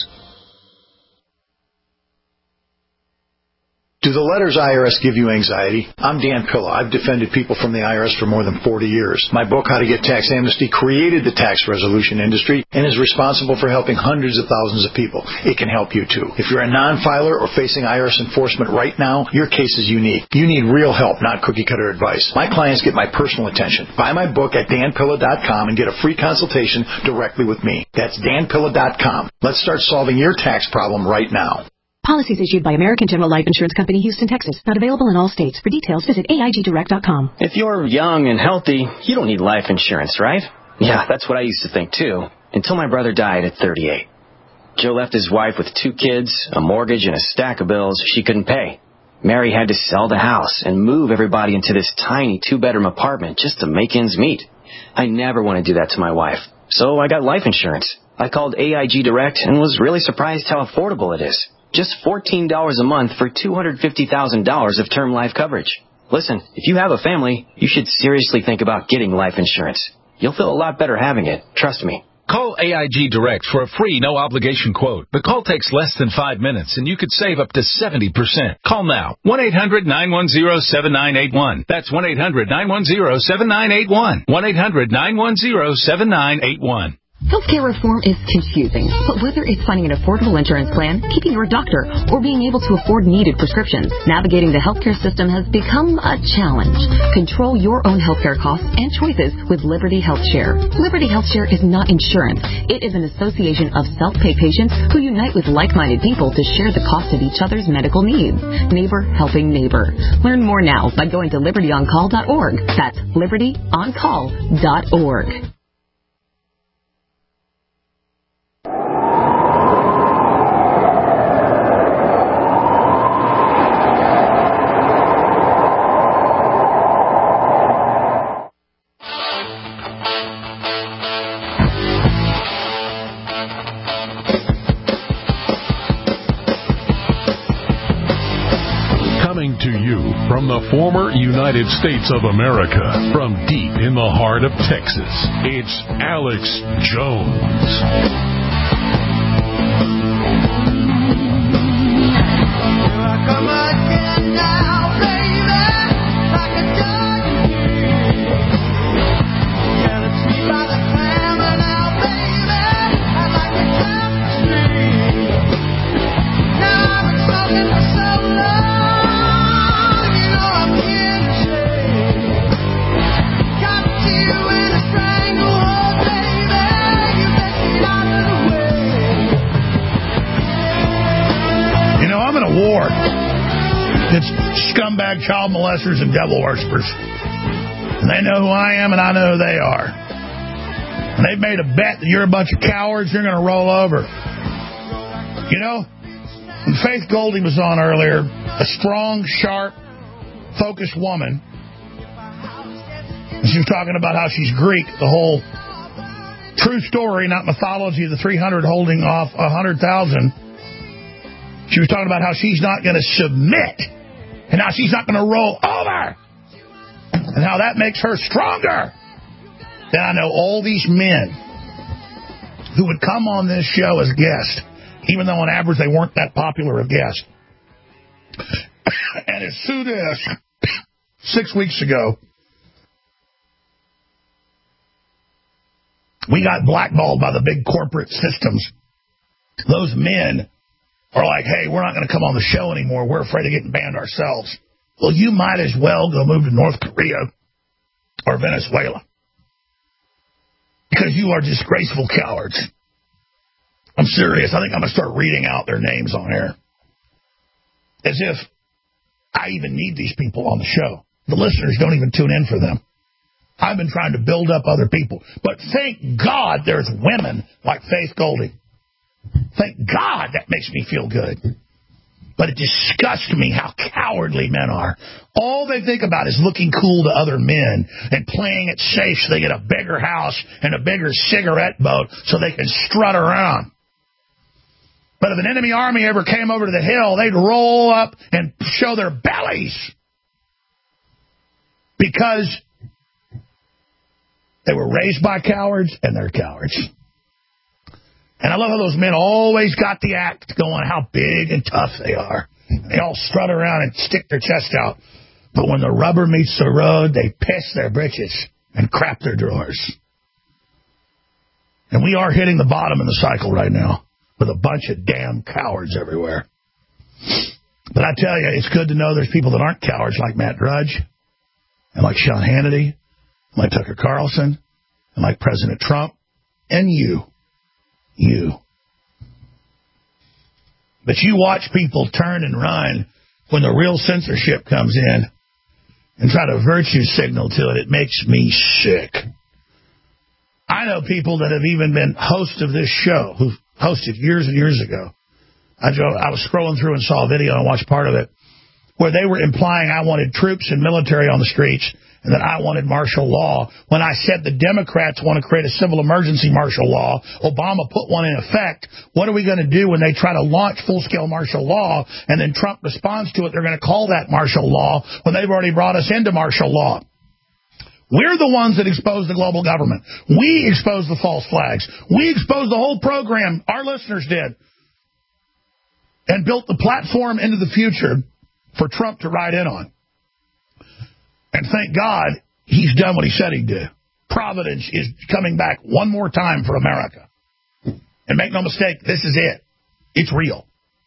Do the letters IRS give you anxiety? I'm Dan Pilla. I've defended people from the IRS for more than 40 years. My book, How to Get Tax Amnesty, created the tax resolution industry and is responsible for helping hundreds of thousands of people. It can help you, too. If you're a non-filer or facing IRS enforcement right now, your case is unique. You need real help, not cookie-cutter advice. My clients get my personal attention. Buy my book at danpilla.com and get a free consultation directly with me. That's danpilla.com. Let's start solving your tax problem right now. Policies issued by American General Life Insurance Company, Houston, Texas. Not available in all states. For details, visit AIGdirect.com. If you're young and healthy, you don't need life insurance, right? Yeah, that's what I used to think, too. Until my brother died at 38. Joe left his wife with 2 kids, a mortgage, and a stack of bills she couldn't pay. Mary had to sell the house and move everybody into this tiny 2-bedroom apartment just to make ends meet. I never want to do that to my wife, so I got life insurance. I called AIG Direct and was really surprised how affordable it is. Just $14 a month for $250,000 of term life coverage. Listen, if you have a family, you should seriously think about getting life insurance. You'll feel a lot better having it. Trust me. Call AIG Direct for a free, no-obligation quote. The call takes less than 5 minutes, and you could save up to 70%. Call now. 1-800-910-7981. That's 1-800-910-7981. 1-800-910-7981. Healthcare reform is confusing, but whether it's finding an affordable insurance plan, keeping your doctor, or being able to afford needed prescriptions, navigating the healthcare system has become a challenge. Control your own healthcare costs and choices with Liberty HealthShare. Liberty HealthShare is not insurance. It is an association of self-pay patients who unite with like-minded people to share the cost of each other's medical needs. Neighbor helping neighbor. Learn more now by going to libertyoncall.org. That's libertyoncall.org. To you from the former United States of America, from deep in the heart of Texas, it's Alex Jones. War. It's scumbag child molesters and devil worshippers. And they know who I am and I know who they are. And they've made a bet that you're a bunch of cowards, you're going to roll over. You know, when Faith Goldie was on earlier, a strong, sharp, focused woman, and she was talking about how she's Greek, the whole true story, not mythology, the 300 holding off 100,000. She was talking about how she's not going to submit and how she's not going to roll over and how that makes her stronger. Then I know all these men who would come on this show as guests, even though on average they weren't that popular of guests. And as soon as 6 weeks ago, We got blackballed by the big corporate systems. Those men are like, hey, we're not going to come on the show anymore. We're afraid of getting banned ourselves. Well, you might as well go move to North Korea or Venezuela, because you are disgraceful cowards. I'm serious. I think I'm going to start reading out their names on air, as if I even need these people on the show. The listeners don't even tune in for them. I've been trying to build up other people. But thank God there's women like Faith Golding. Thank God, that makes me feel good. But it disgusts me how cowardly men are. All they think about is looking cool to other men and playing it safe so they get a bigger house and a bigger cigarette boat so they can strut around. But if an enemy army ever came over to the hill, they'd roll up and show their bellies, because they were raised by cowards and they're cowards. And I love how those men always got the act going, how big and tough they are. They all strut around and stick their chest out. But when the rubber meets the road, they piss their britches and crap their drawers. And we are hitting the bottom in the cycle right now with a bunch of damn cowards everywhere. But I tell you, it's good to know there's people that aren't cowards, like Matt Drudge and like Sean Hannity, like Tucker Carlson, and like President Trump, and you. But you watch people turn and run when the real censorship comes in and try to virtue signal to it. It makes me sick. I know people that have even been hosts of this show, who've hosted years and years ago. I was scrolling through and saw a video and watched part of it where they were implying I wanted troops and military on the streets and that I wanted martial law. When I said the Democrats want to create a civil emergency martial law, Obama put one in effect. What are we going to do when they try to launch full-scale martial law and then Trump responds to it? They're going to call that martial law when they've already brought us into martial law. We're the ones that expose the global government. We expose the false flags. We exposed the whole program. Our listeners did. And built the platform into the future for Trump to ride in on. And thank God he's done what he said he'd do. Providence is coming back one more time for America. And make no mistake, this is it. It's real.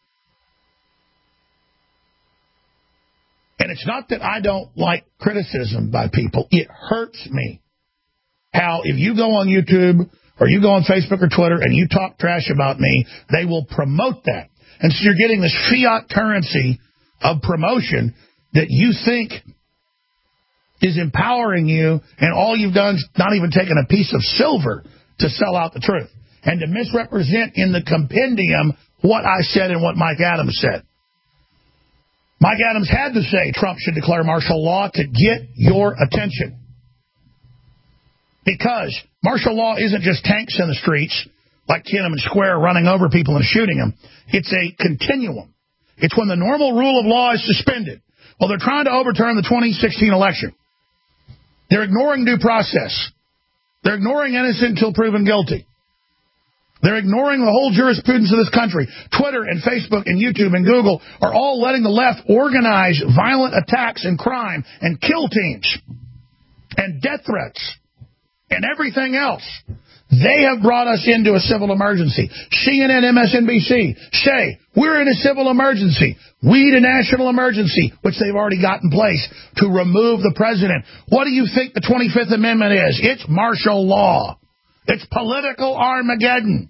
And it's not that I don't like criticism by people. It hurts me how if you go on YouTube or you go on Facebook or Twitter and you talk trash about me, they will promote that. And so you're getting this fiat currency of promotion that you think is empowering you, and all you've done is not even taken a piece of silver to sell out the truth and to misrepresent in the compendium what I said and what Mike Adams said. Mike Adams had to say Trump should declare martial law to get your attention. Because martial law isn't just tanks in the streets like Tiananmen Square running over people and shooting them. It's a continuum. It's when the normal rule of law is suspended. Well, they're trying to overturn the 2016 election. They're ignoring due process. They're ignoring innocent until proven guilty. They're ignoring the whole jurisprudence of this country. Twitter and Facebook and YouTube and Google are all letting the left organize violent attacks and crime and kill teams and death threats and everything else. They have brought us into a civil emergency. CNN, MSNBC say we're in a civil emergency. We need a national emergency, which they've already got in place to remove the president. What do you think the 25th Amendment is? It's martial law. It's political Armageddon.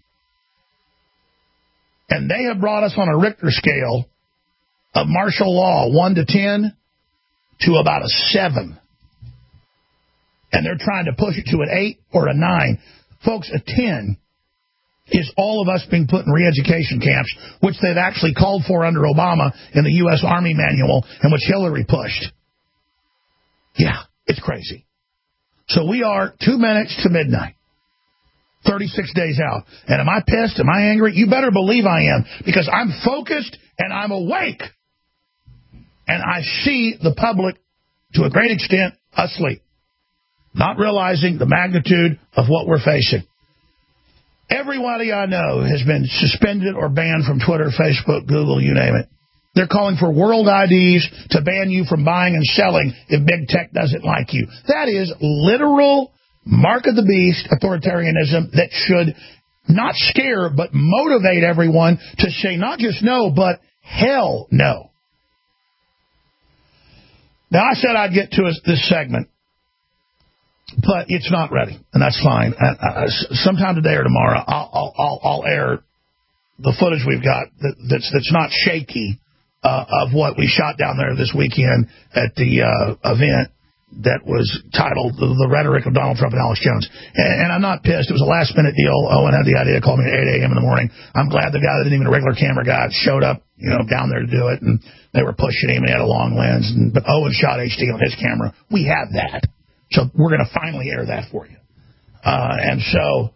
And they have brought us on a Richter scale of martial law, 1 to 10, to about a 7. And they're trying to push it to an 8 or a 9. Folks, a 10 is all of us being put in re-education camps, which they've actually called for under Obama in the U.S. Army manual, and which Hillary pushed. Yeah, it's crazy. So we are 2 minutes to midnight, 36 days out. And am I pissed? Am I angry? You better believe I am, because I'm focused and I'm awake. And I see the public, to a great extent, asleep, not realizing the magnitude of what we're facing. Everybody I know has been suspended or banned from Twitter, Facebook, Google, you name it. They're calling for world IDs to ban you from buying and selling if big tech doesn't like you. That is literal mark of the beast authoritarianism that should not scare but motivate everyone to say not just no, but hell no. Now, I said I'd get to this segment, but it's not ready, and that's fine. Sometime today or tomorrow, I'll air the footage we've got that's not shaky of what we shot down there this weekend at the event that was titled The Rhetoric of Donald Trump and Alex Jones. And I'm not pissed. It was a last-minute deal. Owen had the idea to call me at 8 a.m. in the morning. I'm glad the guy that isn't even a regular camera guy showed up, down there to do it, and they were pushing him, and he had a long lens. But Owen shot HD on his camera. We have that. So we're going to finally air that for you. And so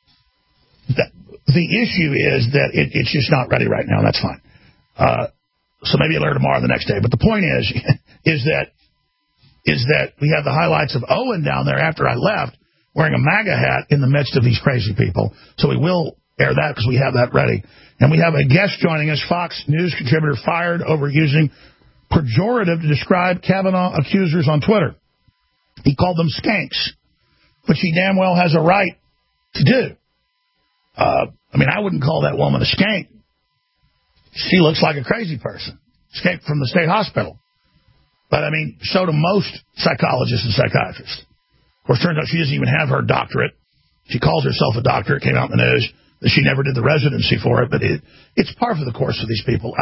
the issue is that it's just not ready right now, and that's fine. So maybe you'll air tomorrow or the next day. But the point is that we have the highlights of Owen down there after I left wearing a MAGA hat in the midst of these crazy people. So we will air that because we have that ready. And we have a guest joining us, Fox News contributor fired over using pejorative to describe Kavanaugh accusers on Twitter. He called them skanks, which he damn well has a right to do. I wouldn't call that woman a skank. She looks like a crazy person, escaped from the state hospital. But, so do most psychologists and psychiatrists. Of course, turns out she doesn't even have her doctorate. She calls herself a doctor. It came out in the news that she never did the residency for it, but it's par for the course for these people.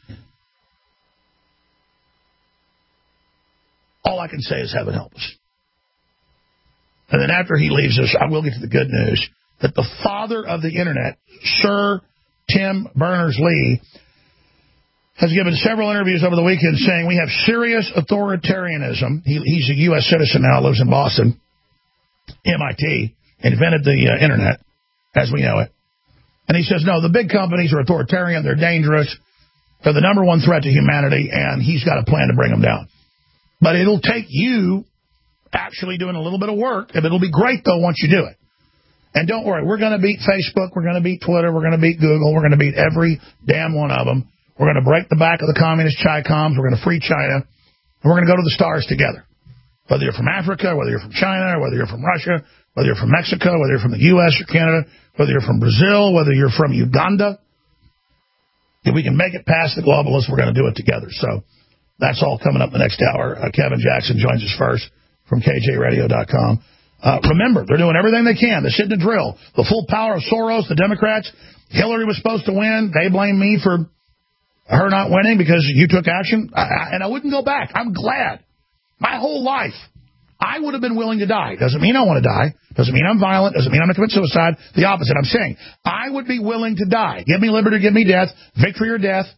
All I can say is heaven help us. And then after he leaves us, I will get to the good news that the father of the Internet, Sir Tim Berners-Lee, has given several interviews over the weekend saying we have serious authoritarianism. He's a U.S. citizen now, lives in Boston, MIT, invented the Internet as we know it. And he says, no, the big companies are authoritarian, they're dangerous, they're the number one threat to humanity, and he's got a plan to bring them down. But it'll take you actually doing a little bit of work, and it'll be great, though, once you do it. And don't worry, we're going to beat Facebook, we're going to beat Twitter, we're going to beat Google, we're going to beat every damn one of them. We're going to break the back of the communist Chi-Coms. We're going to free China. And we're going to go to the stars together. Whether you're from Africa, whether you're from China, or whether you're from Russia, whether you're from Mexico, whether you're from the U.S. or Canada, whether you're from Brazil, whether you're from Uganda. If we can make it past the globalists, we're going to do it together. So that's all coming up the next hour. Kevin Jackson joins us first from KJRadio.com. Remember, they're doing everything they can. They're sitting to drill. The full power of Soros, the Democrats. Hillary was supposed to win. They blame me for her not winning because you took action. And I wouldn't go back. I'm glad. My whole life, I would have been willing to die. Doesn't mean I want to die. Doesn't mean I'm violent. Doesn't mean I'm going to commit suicide. The opposite. I'm saying I would be willing to die. Give me liberty, give me death. Victory or death.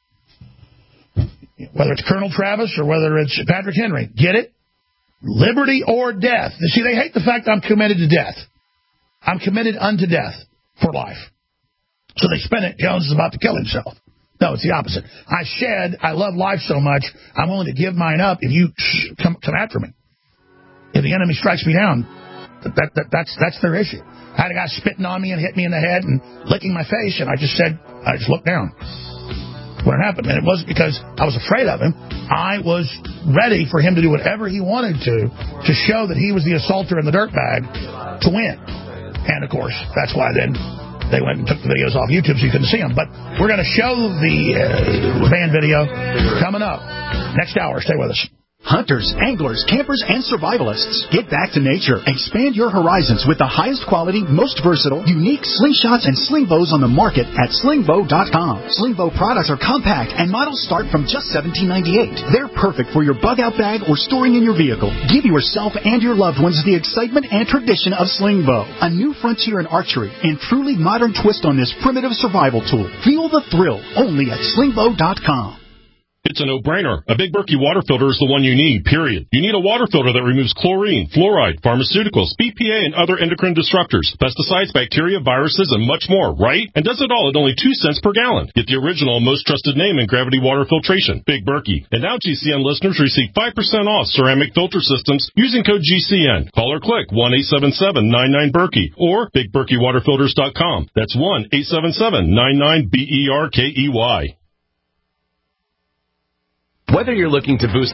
Whether it's Colonel Travis or whether it's Patrick Henry. Get it? Liberty or death. See, they hate the fact I'm committed to death. I'm committed unto death for life. So they spin it. Jones is about to kill himself. No, it's the opposite. I love life so much, I'm willing to give mine up if you come after me. If the enemy strikes me down, that's their issue. I had a guy spitting on me and hit me in the head and licking my face, and I just looked down when it happened. And it wasn't because I was afraid of him. I was ready for him to do whatever he wanted to show that he was the assaulter in the dirtbag to win. And, of course, that's why then they went and took the videos off YouTube so you couldn't see them. But we're going to show the band video coming up. Next hour. Stay with us. Hunters, anglers, campers, and survivalists. Get back to nature. Expand your horizons with the highest quality, most versatile, unique slingshots and sling bows on the market at slingbow.com. Slingbow products are compact and models start from just $17.98. They're perfect for your bug-out bag or storing in your vehicle. Give yourself and your loved ones the excitement and tradition of Slingbow, a new frontier in archery and truly modern twist on this primitive survival tool. Feel the thrill only at slingbow.com. It's a no-brainer. A Big Berkey water filter is the one you need, period. You need a water filter that removes chlorine, fluoride, pharmaceuticals, BPA, and other endocrine disruptors, pesticides, bacteria, viruses, and much more, right? And does it all at only 2 cents per gallon. Get the original and most trusted name in gravity water filtration, Big Berkey. And now GCN listeners receive 5% off ceramic filter systems using code GCN. Call or click 1-877-99-BERKEY or BigBerkeyWaterFilters.com. That's 1-877-99-BERKEY. Whether you're looking to boost